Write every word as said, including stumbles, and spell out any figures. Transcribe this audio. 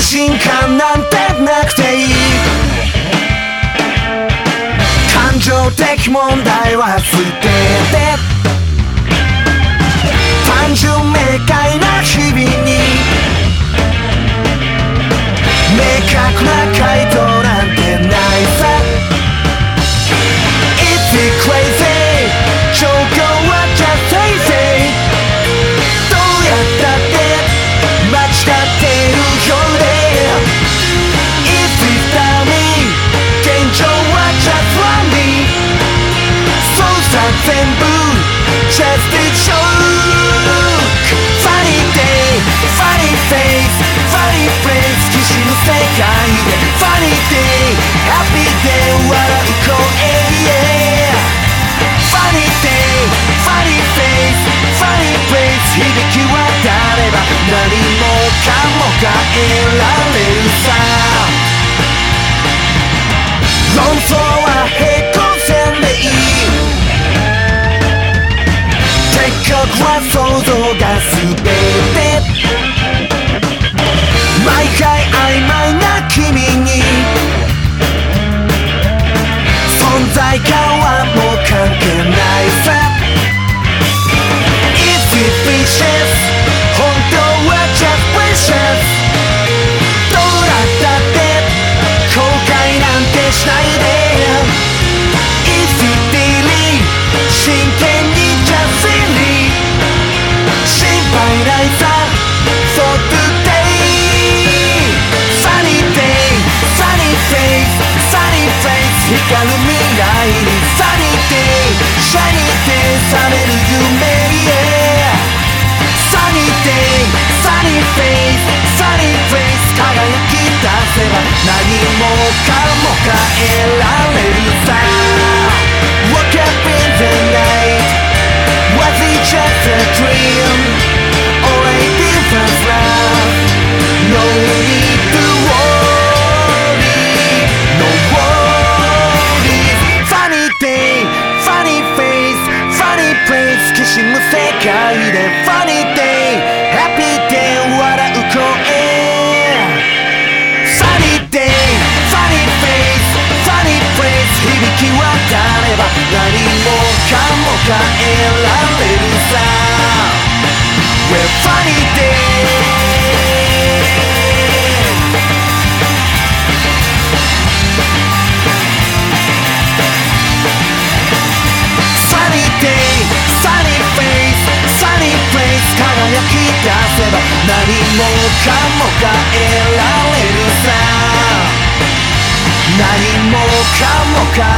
信感なんてなくていい。感情的問題は捨てて、単純明快な日々に明確な回答なんてないさ。 It's crazy 状況は just crazy。 どうやったって間違っているようで If it's me 現状は just funny。 そうさ全部 just a joke。 Funny day funny face funny place きしむ世界で Funny day happy day 笑う声 yeah。 Funny day funny face funny place 響き渡れば何もかも変えられるさ。論争は平行線でいい。結局は想像が全て。毎回曖昧な君に存在感はもう関係ないさ。 It's vicious 本当は just precious。 どうだったって後悔なんてしないで It's really 真剣に just silly。 心配ないさ for today。 Sunny day sunny face sunny face 光る未来に Sunny day shiny day 覚める夢 yeah。 Sunny day sunny face sunny face 輝き出せば何もかも変えられるさ。 Woke up in the night was it just a dream or a different love? No need to worry no worries。 Funny day funny face funny place きしむ世界で Funny day happy day 笑う声 Sunny day funny face funny place 響き渡れば何もかも変えられるさ。 We're funny day Sunny day sunny face sunny place 輝き出せば何もかも変えられるさ。何もかも変